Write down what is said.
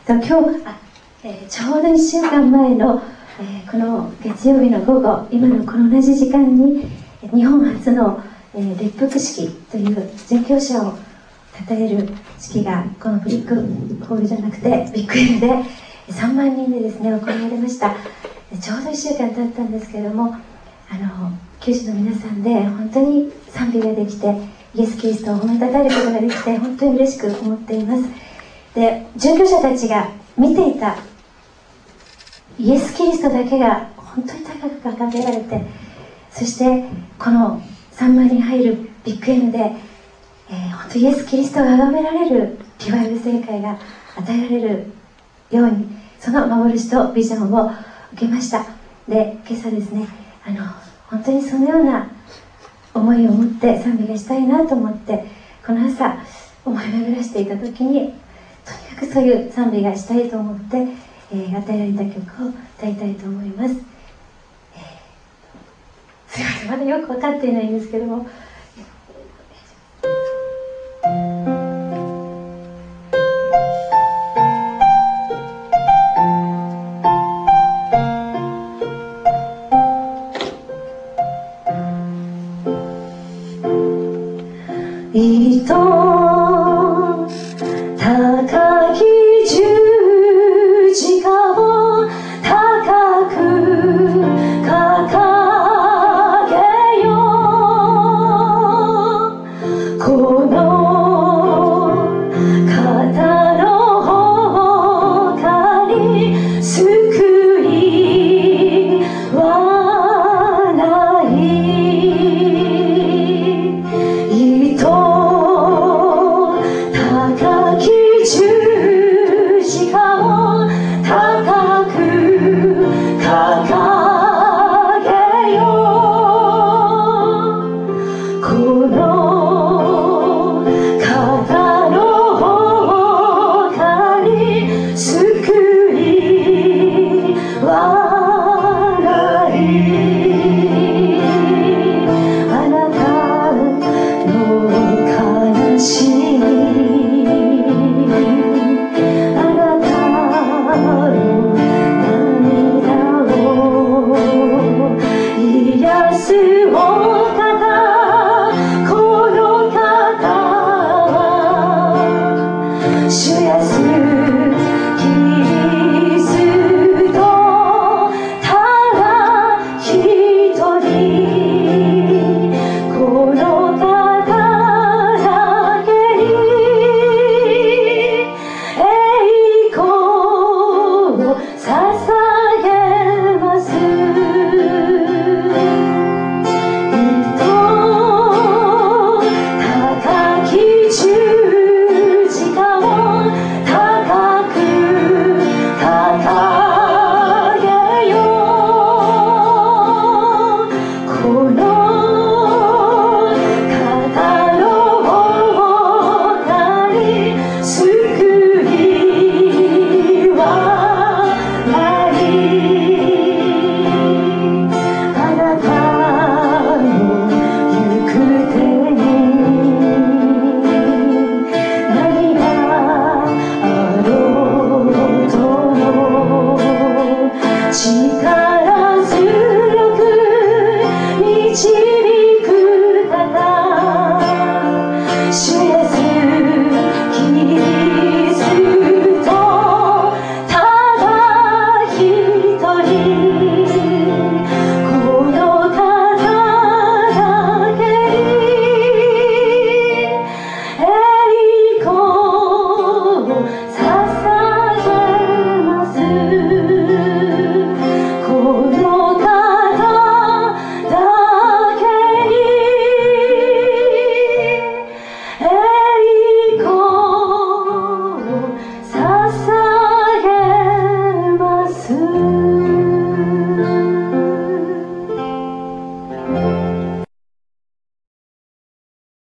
今日ちょうど1週間前の、この月曜日の午後、今のこの同じ時間に日本初の、列腹式という殉教者を称える式がこのブリックホールじゃなくてビッグエルで3万人でですね行われました。ちょうど1週間経ったんですけれども、九州の皆さんで本当に賛美ができて、イエス・キリストを褒めたたえることができて本当に嬉しく思っています。で、殉教者たちが見ていたイエス・キリストだけが本当に高く掲げられて、そしてこの3万人入るビッグエムで、本当イエス・キリストが崇められるリバイバル聖会が与えられるように、その幻とビジョンを受けました。で、今朝ですね、本当にそのような思いを持って賛美がしたいなと思って、この朝思い巡らしていた時に、とにかくそういう賛美がしたいと思って、与えられた曲を歌いたいと思います。すいません、まだよく分かっていないんですけども、人